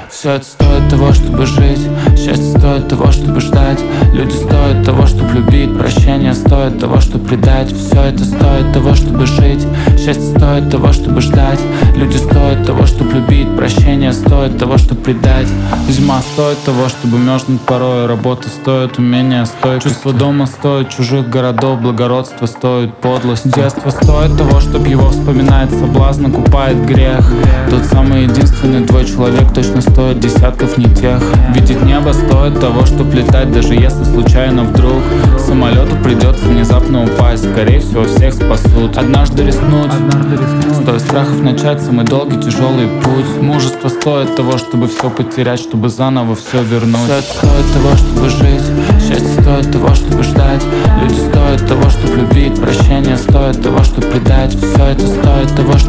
Все это стоит того, чтобы жить. Счастье стоит того, чтобы ждать. Люди стоят того, чтобы любить. Прощение стоит того, чтобы предать. Все это стоит того, чтобы жить. Счастье стоит того, чтобы ждать. Люди стоят того, чтобы любить. Прощение стоит того, чтобы предать. Зима стоит того, чтобы мерзнуть порой. Работа стоит умения, стоит чувство дома, стоит чужих городов. Благородство стоит подлость. Детство стоит того, чтобы его вспоминать. Соблазн окупает грех. Тот самый единственный твой человек точно стоит десятков не тех. Видеть небо стоит того, чтобы летать. Даже если случайно вдруг самолету придется внезапно упасть. Скорее всего всех спасут. Однажды рискнуть стоит страхов начать самый долгий тяжелый путь. Мужество стоит того, чтобы все потерять, чтобы заново все вернуть. Все это стоит того, чтобы жить. Счастье стоит того, чтобы ждать. Люди стоят того, чтобы любить. Прощение стоит того, чтобы предать. Все это стоит того, чтобы